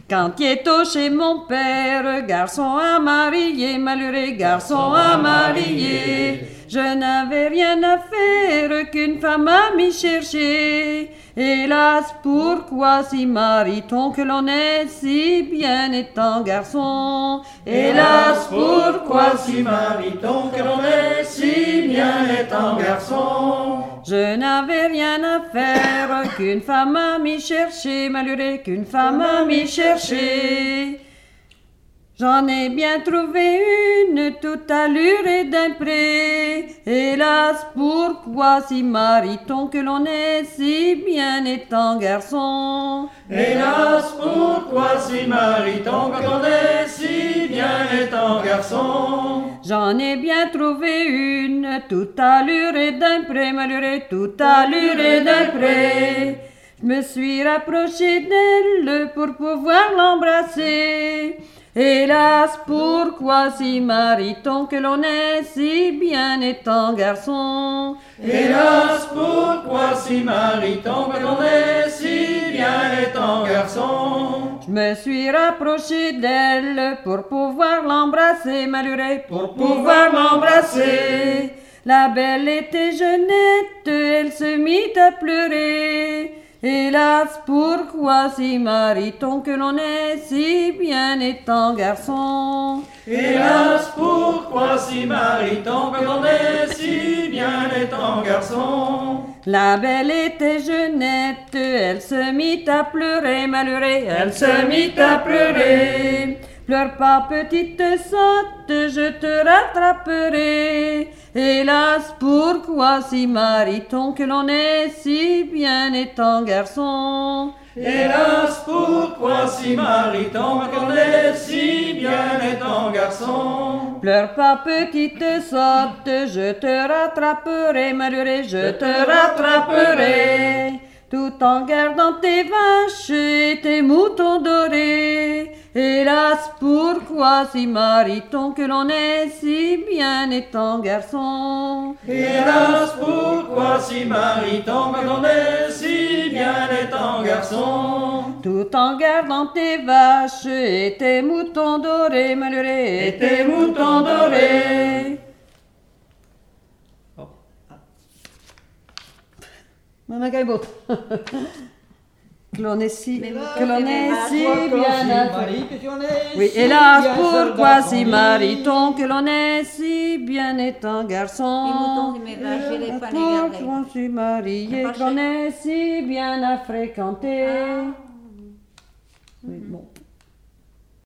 Quand il est tôt chez mon père, garçon à marier, malheureux garçon à marier. Je n'avais rien à faire qu'une femme à m'y chercher. Hélas, pourquoi si marie-t-on que l'on est si bien étant garçon? Hélas, pourquoi si marie-t-on que l'on est si bien étant garçon? Je n'avais rien à faire qu'une femme à m'y chercher, malheureux qu'une femme à m'y chercher. J'en ai bien trouvé une toute allurée d'un pré. Hélas, pourquoi si marie-t-on que l'on est si bien étant garçon? Hélas, pourquoi si marie-t-on que l'on est si bien étant garçon? J'en ai bien trouvé une toute allurée d'un pré, malheureux, toute allurée d'un pré. Je me suis rapproché d'elle pour pouvoir l'embrasser. Hélas, pourquoi si marie-t-on que l'on est si bien étant garçon? Hélas, pourquoi si marie-t-on que l'on est si bien étant garçon? Je me suis rapproché d'elle pour pouvoir l'embrasser, malheureux, pour pouvoir l'embrasser. La belle était jeunette, elle se mit à pleurer. Hélas, pourquoi si marie-t-on que l'on est si bien étant garçon? Hélas, pourquoi si marie-t-on que l'on est si bien étant garçon? La belle était jeunette, elle se mit à pleurer, malheureux, elle se mit à pleurer. Pleure pas, petite sotte, je te rattraperai. Hélas, pourquoi si marie-t-on que l'on est si bien étant garçon? Hélas, pourquoi si marie-t-on que l'on est si bien étant garçon? Pleure pas, petite sotte, je te rattraperai, malheureux, je te rattraperai. Tout en gardant tes vaches et tes moutons dorés. Hélas, pourquoi si marie-t-on que l'on est si bien étant garçon? Hélas, pourquoi si marie-t-on que l'on est si bien étant garçon? Tout en gardant tes vaches et tes moutons dorés, malheureux, et tes moutons dorés. Maman Gaibot. Que l'on est si bien oui, hélas, pourquoi si marie-t-on que l'on est si bien étant garçon? Pourquoi si marié que l'on est si bien à fréquenter? Oui, bon.